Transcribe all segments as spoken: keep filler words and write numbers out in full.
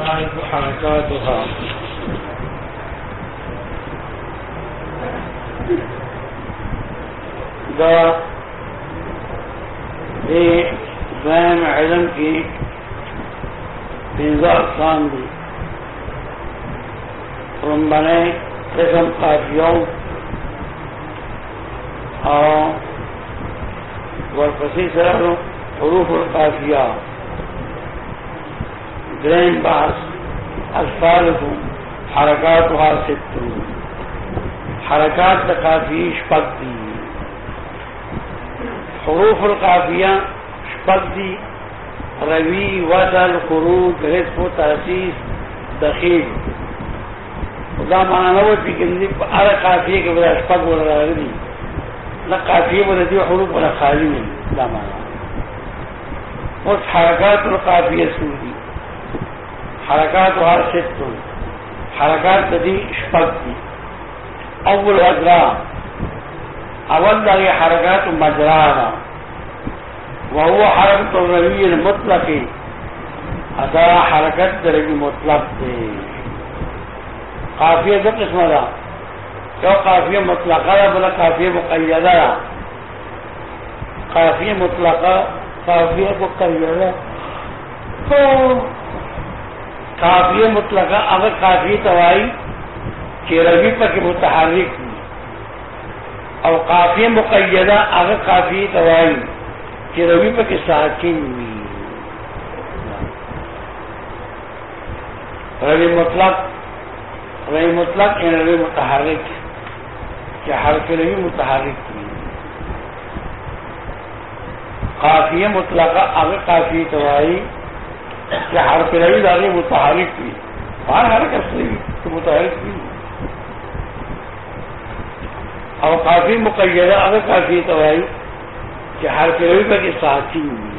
تعرف حركاتها دا دے دویم علم کی پنځه اقسام دي. رنبنه قسم قافیو او ورپسې سره حروف القافیه. دریم بحث الثالث حرکاتها ست. حرکات د قافیه شپږ دي. حروف القافیه شپږ دي: روی، وصل، خروج، حذف، تأسیس، دخیل. دا معنی نه وایي چې په هره قافیه کې به شپږ ولا راغلي نه قافیه ولا دي حروف ولا خالي نه. دا معنی اوس حرکات القافیه څو دي؟ حرکاتها ست. حرکات د دې شپږ دي. اول اجرا، اول دغه حرکات مجرا ده، وهو حرکت الروی المطلق. ادا حرکت روی مطلق ده. قافیه دو قسمه ده، یو قافیه مطلقه ده، بله قافیه مقیده ده. قافیه مطلقه، قافیه مقیده. قافیه مطلقه هغه قافیه ته وایي چې روی پکې متحرک وي، او قافیه مقیده هغه قافیه ته وایي کہ روی پہ کے ساکن ہوئی. روی مطلق، روی مطلق یعنی روی متحرک، کہ حرف روی متحرک ہوئی. قافیہ مطلقہ اگر قافیہ توائی کہ حرف روی داغی متحرک ہوئی، بار حرکت سے تو متحرک ہوئی. اور قافیہ مقیدہ اگر قافیہ توائی کہ حرف روی پر کے ساتھی ہوئی.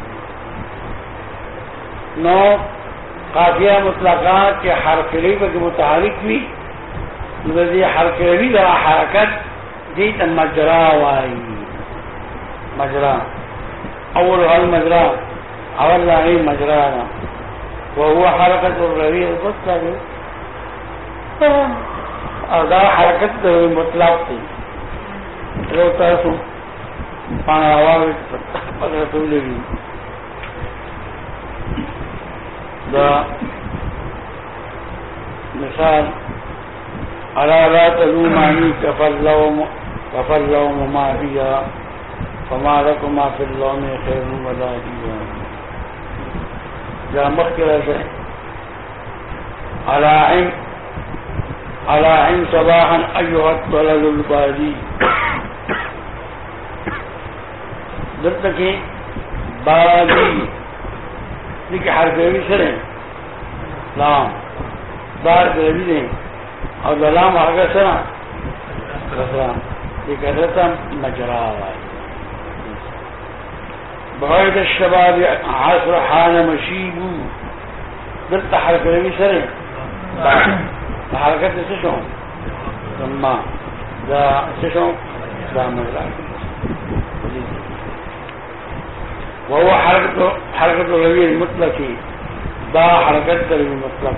نو قافیہ مطلقہ کہ حرف روی پر کے متحرک ہوئی، یہ حرف روی دا حرکت دیتا مجرا وائی. مجرا اول حال مجرا اول لاغی مجرا نا وهو حرکت الروی المطلق. اور دا حرکت روی مطلق تھی. لو تاسو پانا آواز پتہ سولے گی دا مثال الا لا تلومانی کفاللوم کفاللوم ما بیا فما لکما فی اللوم خیر ولا بیا. جا مخکرہ سے الا عم الا عم صباحا ایوہ الطلل البادی. جب تک کہ بادی دیکھ حرف روی سرے لام بار روی دیں اور لام حرکت سرا کسرا دیکھ حضرتا مجرا وائی. بعید الشباب عصر حان مشیبو. جب تک حرف روی سرے حرکت سشوں ثم دا سشوں دا مجرا. وهو حرکت حرکت الروی المطلق. دا حرکت روی مطلق.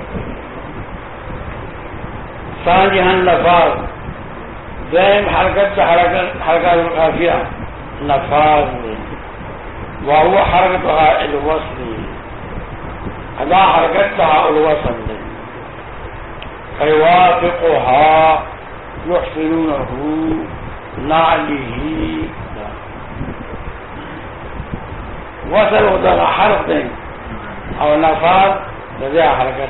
ثانیہ لفاظ، دائم حرکت حرکت حرکات القافیہ لفاظ. وهو حرکتها الوصل. ادا حرکتها الوصل فيوافقها يحسنونه نعله. وصل ہوتا ہے حرف دیں اور نفاذ رضا حرکت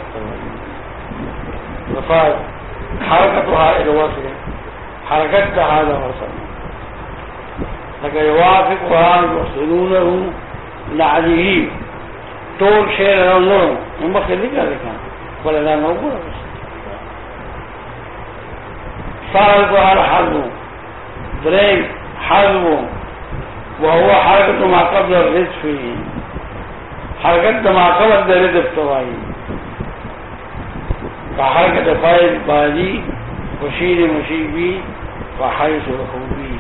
نفاذ حرکتها الوصل حرکت هذا وصل لکہ يوافقها يحسنونه نعله. طول شعر رنظر ممثل ذکر ذکر ولا لا موجود. صارتها الحظ درين حظ وهو حرکت ما قبل الرزق. حرکت ما قبل الرزق توائی كحركة فاعل بازی مشیر مشیبی وحیث الخوبی.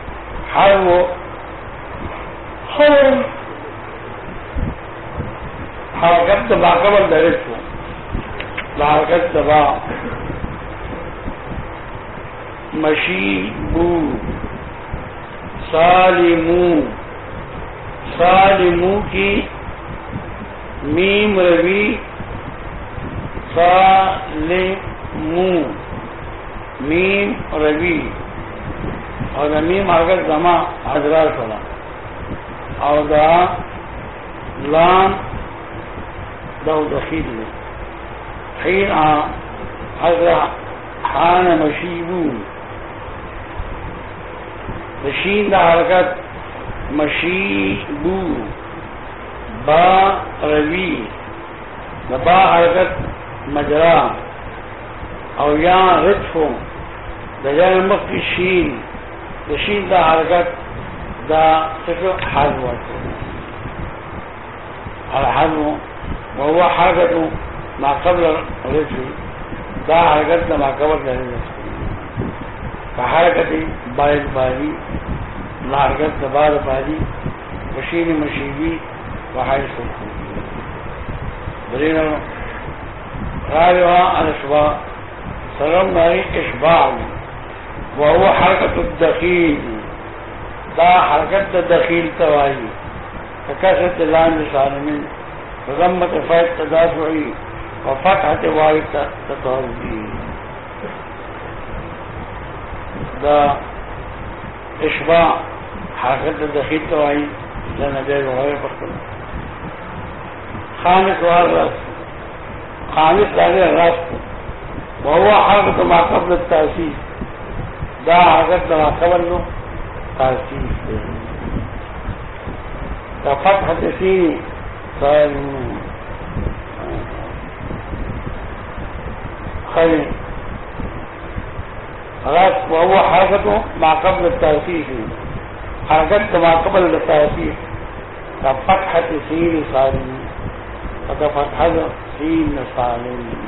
ہر وہ حرکت دبا قبل درست ہو حرکت دبا مشیبو سالمو سالمو کی میم روی سالمو میم روی اور دا میم حرکت زما حضرات صلاح اور دا لام دو دخیل لے حین حضرت حان مشیبو دشین دا حرکت مشیبو با روی دا با حرکت مجرا او یا رجفو دا جان مکی شین دا شین دا حرکت دا سکو حضو الحضو وهو حرکت ما قبل رجفو دا حرکت دا ما قبل رجفو حرکت بارد باری لا حرکت دا بار باری مشین مشیبی وحای سلخو برین غالبا الاشباع سلام داری اشباع وهو حرکت الدخیل دا حرکت دا دخیل توائی فکسرت لام لسالمین وضمت فائد تدافعی وفتحت وارد تطهردی دا اشباع حرکت دخیل توائی لنبی وغیر پختل خامس وار راست خامس لاغی راست وهو حرکت ما قبل التاسیس دا حرکت ما قبل نو تاسیس دا فتح تسینی سالمون خیلی راست وهو حرکت ما قبل التاسیس حرکت ما قبل التاسیس دا فتح تسینی سالمون دا فتح سین سالمون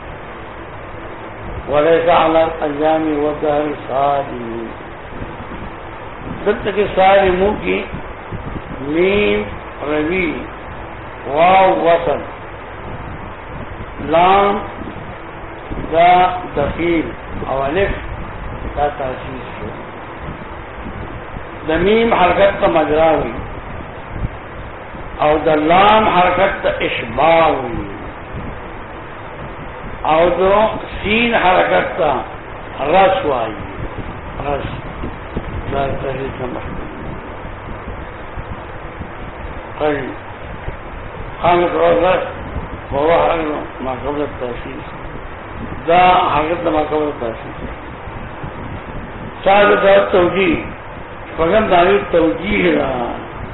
وليس على الأيام والدهر صالمون دلتا کی صالمون کی میم روی واو وصل لام دا دخیل او الف دا تاسیس شو دا میم حرکت تا مجراوی او دا لام حرکت تا اشباوی او دو سین حرکت تا رس وائی رس دا تحریک محکم قیل خامس اور رس وہو حرکت ما قبل التاسیس دا حرکت ما قبل التاسیس سادس اور توجیح فقم داری توجیح رہا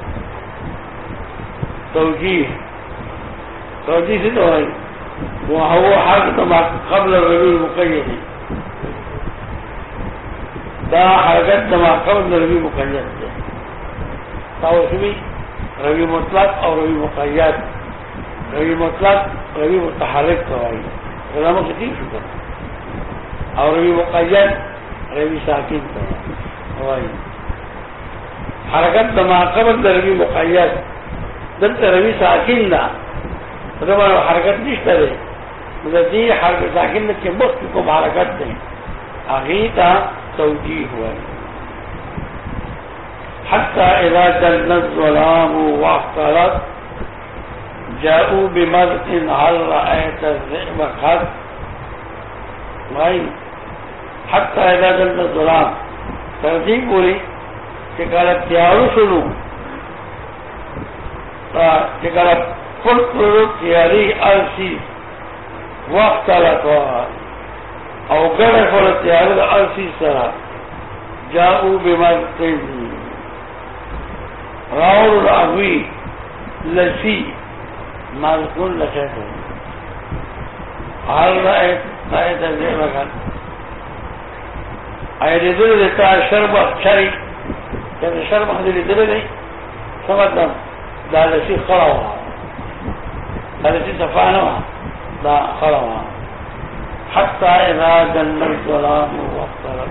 توجیح توجیح سے تو ہے وهو حركة ما قبل الربيع المقيد دا حركة ما قبل الربيع المقيد توسمي ربيع مطلق او ربيع مقيد ربيع مطلق ربيع متحرك توائي كلامه كتير شكرا او ربيع مقيد ربيع ساكن توائي حركة ما قبل الربيع مقيد دلت ربيع ساكن دا فدوان حرکت نشتا دے مددی حرکت ساکن کے مخت کو حرکت دے اغیتا توجیح ہوا حتی اذا جن الظلام واختلط جاؤوا بمدق هل رأيت الذئب قد حتی اذا جن الظلام ترتیب بولی کہ کالت تیارو سنو کہ کالت کل پروک تیاری ارسی وقت لکوها او گرف ولا تیاری ارسی سرا جاؤو بمرتن راول الاغوی لسی مالکون لکھیتو حال رأیت رأیت ازیر لکھن ایدی دل دیتا شربخ شری جب شربخ دلی دل دی سمدن دا لسی خلاوها التي تفعلها دا خلوها حتى إذا جن الظلام واختلط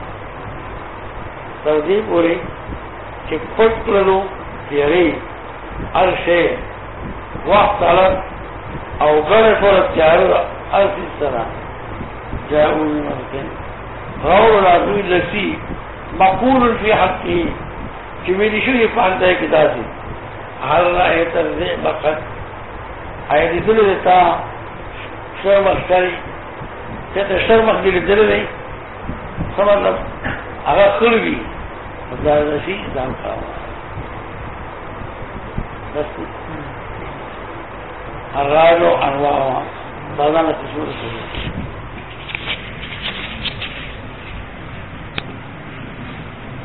تردیب بولی کہ پٹ لو تیری ہر شے وقت طلب او گڑ پر تیار اسی طرح جاؤ ممکن غور العدوی لسی مقول فی حقی کہ میری شو یہ پانتا ہے کتا سے حل رأیت الذئب قد آئی دل دیتا شرمخ کری تیتا شرمخ دل دل نہیں سمطلب اگر خلوی خدا رسی دام کھاوا بس الراج و انواع دادانا قسمت کریں